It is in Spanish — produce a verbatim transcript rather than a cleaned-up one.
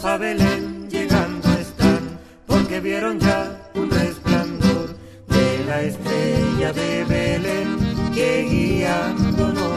a Belén llegando están, porque vieron ya un resplandor de la estrella de Belén que guiándonos